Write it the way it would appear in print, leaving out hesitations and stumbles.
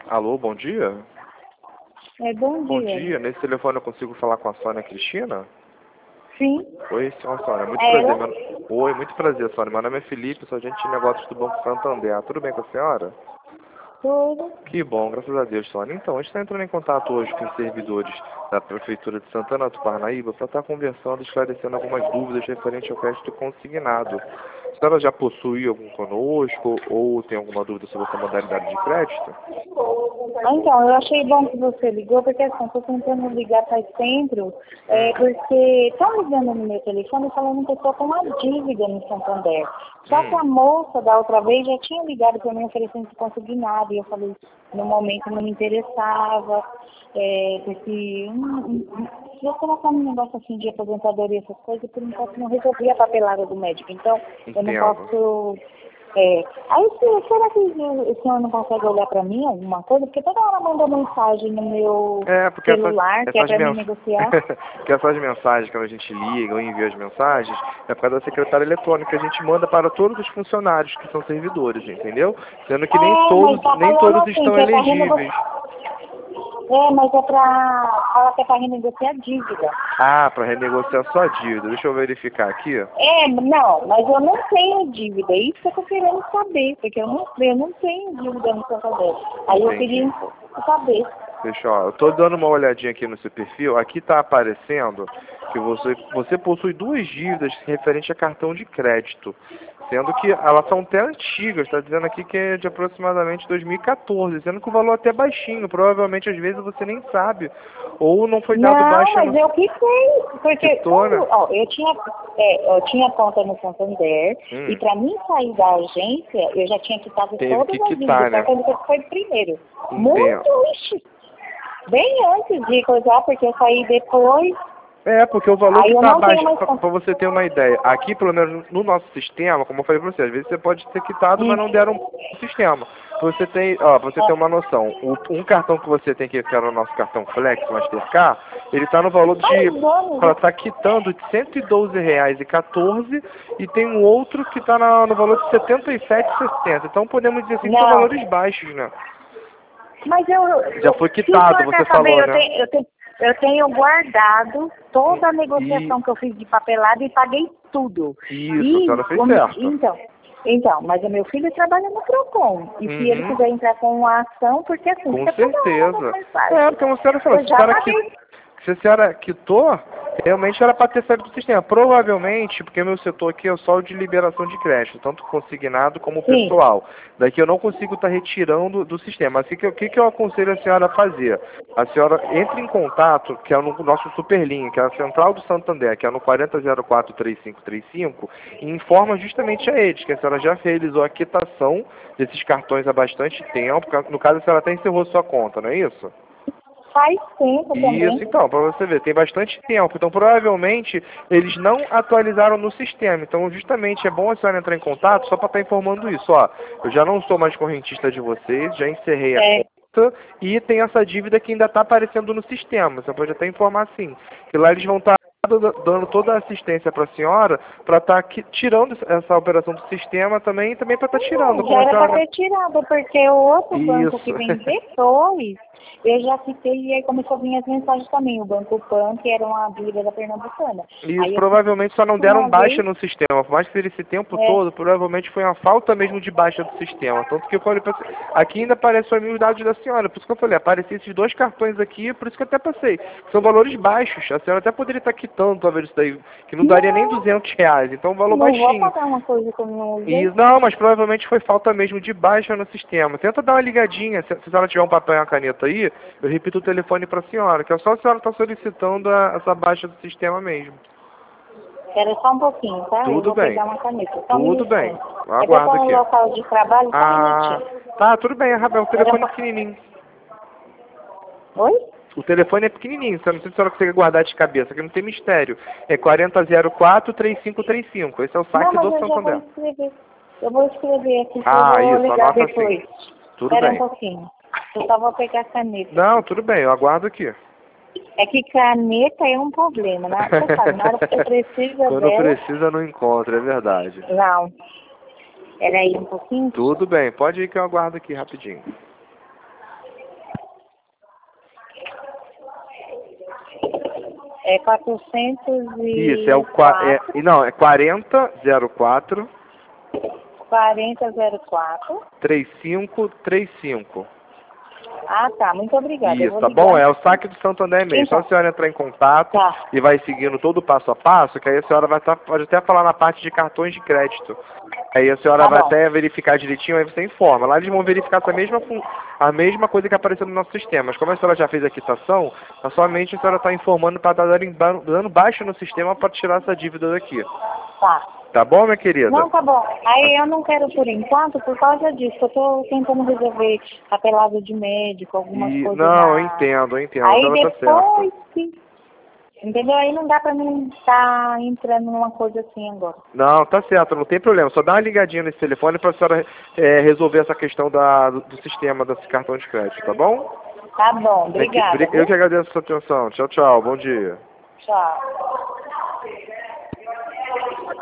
Alô, bom dia? Bom Bom dia. dia, nesse telefone eu consigo falar com a Sônia Cristina? Sim. Oi, senhora Sônia, muito É prazer. ela? Oi, muito prazer, Sônia. Meu nome é Felipe, sou agente de negócios do Banco Santander. Tudo bem com a senhora? Tudo. Que bom, graças a Deus, Sônia. Então, a gente está entrando em contato hoje com os servidores da Prefeitura de Santana do Parnaíba para estar conversando, esclarecendo algumas dúvidas referentes ao crédito consignado. A senhora já possui algum conosco ou tem alguma dúvida sobre essa modalidade de crédito? Então, eu achei bom que você ligou, porque assim, estou tentando ligar faz tempo, porque estão ligando no meu telefone falando que eu estou com uma dívida no Santander. Só que a moça da outra vez já tinha ligado para mim oferecendo consignado, e eu falei, no momento não me interessava, porque eu colocar um negócio assim de aposentadoria, essas coisas, por enquanto não resolvi a papelada do médico. Então, eu não Entendo. posso. Aí, será que o senhor não consegue olhar para mim alguma coisa? Porque toda hora manda mensagem no meu Porque celular, que é para mim negociar. que essas mensagens, quando a gente liga ou envia as mensagens, é por causa da secretária eletrônica, a gente manda para todos os funcionários que são servidores, entendeu? Sendo que nem Mas tá nem falando todos assim, estão que é para elegíveis. mas é para falar que é para renegociar a dívida. Ah, para renegociar só a dívida. Deixa eu verificar aqui. Não, mas eu não tenho dívida. É isso que eu tô querendo saber, porque eu não tenho dívida no Santander. Aí eu Entendi. queria saber. Deixa eu tô dando uma olhadinha aqui no seu perfil. Aqui está aparecendo que você possui duas dívidas referente a cartão de crédito. Sendo que elas são até antigas, está dizendo aqui que é de aproximadamente 2014, sendo que o valor é até baixinho, provavelmente às vezes você nem sabe, ou não foi dado Não, baixa mas eu quitei, porque quitou, né? eu tinha conta no Santander, e para mim sair da agência, eu já tinha quitado Teve todas que as quitar, dívidas, né? só que foi primeiro. Entendo. Muito, bem antes de coisar, porque eu saí depois. Porque o valor Aí que eu está não tenho baixo, mais para você ter uma ideia, aqui pelo menos no nosso sistema, como eu falei para você, às vezes você pode ter quitado, mas não deram o sistema. Pra você ter uma noção, um cartão que você tem que era o nosso cartão Flex, Mastercard, ele está no valor ela está quitando de R$112,14 e tem um outro que está no valor de R$77,60. Então podemos dizer assim que são valores baixos, né? Mas Já foi se o quitado, senhor você quer saber, falou, né? eu tenho guardado toda a negociação que eu fiz de papelada e paguei tudo. Isso, a senhora fez certo. Então, mas o meu filho trabalha no Procon. E se ele quiser entrar com uma ação, porque assim, Com fica certeza. Porque a senhora falou, eu já paguei. se a senhora quitou, realmente era para ter saído do sistema. Provavelmente, porque meu setor aqui é só o de liberação de crédito, tanto consignado como pessoal. Daqui eu não consigo estar retirando do sistema. Assim o que eu aconselho a senhora a fazer? A senhora entre em contato, que é no nosso Superlink, que é a Central do Santander, que é no 4004-3535, e informa justamente a eles que a senhora já realizou a quitação desses cartões há bastante tempo. No caso, a senhora até encerrou sua conta, não é isso? Faz tempo também. Isso, então, para você ver, tem bastante tempo. Então, provavelmente, eles não atualizaram no sistema. Então, justamente, é bom a senhora entrar em contato só para estar informando isso. Ó, eu já não sou mais correntista de vocês, já encerrei a conta e tem essa dívida que ainda está aparecendo no sistema. Você pode até informar assim, que lá eles vão estar dando toda a assistência para a senhora para estar tirando essa operação do sistema também e também para estar tirando. Já era para ter tirado, porque o outro banco que vem depois, eu já citei e aí começou a vir as mensagens também. O Banco Pan, que era uma dívida da Pernambucana. Isso, provavelmente só não deram baixa no sistema. Por mais que seja esse tempo todo, provavelmente foi uma falta mesmo de baixa do sistema. Tanto que eu falei, aqui ainda aparecem os dados da senhora. Por isso que eu falei, apareciam esses dois cartões aqui, por isso que eu até passei. São valores baixos. A senhora até poderia estar quitando, talvez, isso daí, que não daria nem R$200. Então, um valor baixinho. Não vou pagar uma coisa que eu não usei. Não, mas provavelmente foi falta mesmo de baixa no sistema. Tenta dar uma ligadinha. Se a senhora tiver um papel e uma caneta aí, eu repito o telefone para a senhora, que é só a senhora estar solicitando essa baixa do sistema mesmo. Espera só um pouquinho, tá? Tudo eu vou bem. pegar uma caneta. Tudo bem. Aguarda aqui. Eu vou para o local de trabalho, tá, tudo bem, Rabel. O telefone é pequenininho. Oi? O telefone é pequenininho, não sei se a senhora consegue guardar de cabeça, que não tem mistério. É 4004-3535. Esse é o saque do Santander. Eu vou escrever aqui, isso, ligar anota depois. assim. Tudo Espera bem. um pouquinho. Eu só vou pegar a caneta. Não, tudo bem, eu aguardo aqui. É que caneta é um problema, né? Você sabe, na hora que você precisa Quando precisa, não encontra, é verdade. Não. Espera aí um pouquinho. Tudo bem, pode ir que eu aguardo aqui rapidinho. É 404. Isso, não, é 4004 4004. 3535. Ah, tá. Muito obrigada. Eu Isso, vou tá ligar. bom? É o saque do Santander mesmo. Então, Só a senhora entrar em contato tá. e vai seguindo todo o passo a passo, que aí a senhora pode até falar na parte de cartões de crédito. Aí a senhora Tá vai bom. até verificar direitinho, aí você informa. Lá eles vão verificar a mesma coisa que apareceu no nosso sistema. Mas como a senhora já fez a quitação, somente a senhora está informando para estar dando baixa no sistema para tirar essa dívida daqui. Tá. Tá bom, minha querida? Não, tá bom. Aí eu não quero por enquanto, por causa disso. Eu tô tentando resolver apelado de médico, algumas coisas. Não, eu entendo. A Aí senhora tá certa. depois que... Entendeu? Aí não dá pra mim estar entrando numa coisa assim agora. Não, tá certo, não tem problema. Só dá uma ligadinha nesse telefone para a senhora resolver essa questão do sistema desse cartão de crédito, tá bom? Tá bom, obrigada. Eu que agradeço a sua atenção. Tchau, tchau. Bom dia. Tchau.